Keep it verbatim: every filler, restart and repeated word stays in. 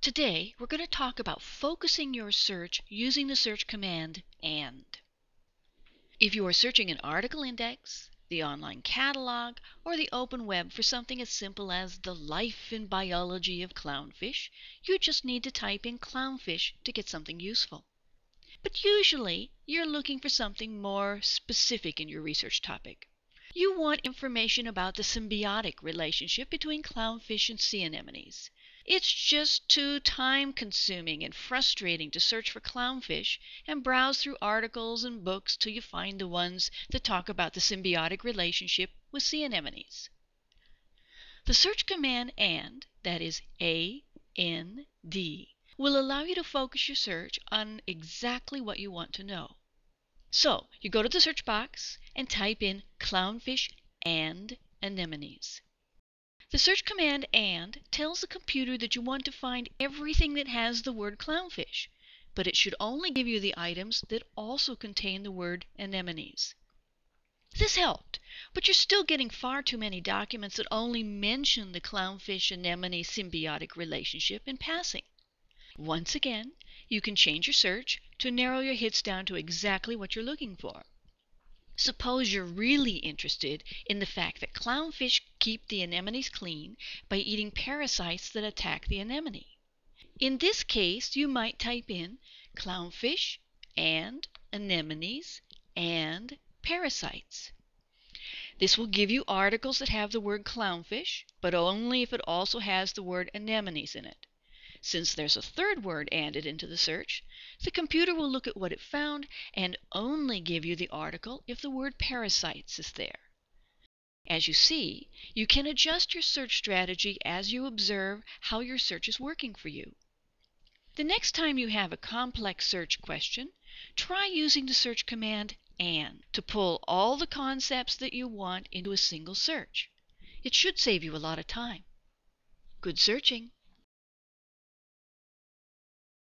Today, we're going to talk about focusing your search using the search command AND. If you are searching an article index, the online catalog, or the open web for something as simple as the life and biology of clownfish, you just need to type in clownfish to get something useful. But usually, you're looking for something more specific in your research topic. You want information about the symbiotic relationship between clownfish and sea anemones. It's just too time-consuming and frustrating to search for clownfish and browse through articles and books till you find the ones that talk about the symbiotic relationship with sea anemones. The search command AND, that is A N D, will allow you to focus your search on exactly what you want to know. So, you go to the search box and type in clownfish and anemones. The search command AND tells the computer that you want to find everything that has the word clownfish, but it should only give you the items that also contain the word anemones. This helped, but you're still getting far too many documents that only mention the clownfish-anemone symbiotic relationship in passing. Once again, you can change your search to narrow your hits down to exactly what you're looking for. Suppose you're really interested in the fact that clownfish keep the anemones clean by eating parasites that attack the anemone. In this case, you might type in clownfish and anemones and parasites. This will give you articles that have the word clownfish, but only if it also has the word anemones in it. Since there's a third word added into the search, the computer will look at what it found and only give you the article if the word parasites is there. As you see, you can adjust your search strategy as you observe how your search is working for you. The next time you have a complex search question, try using the search command AND to pull all the concepts that you want into a single search. It should save you a lot of time. Good searching!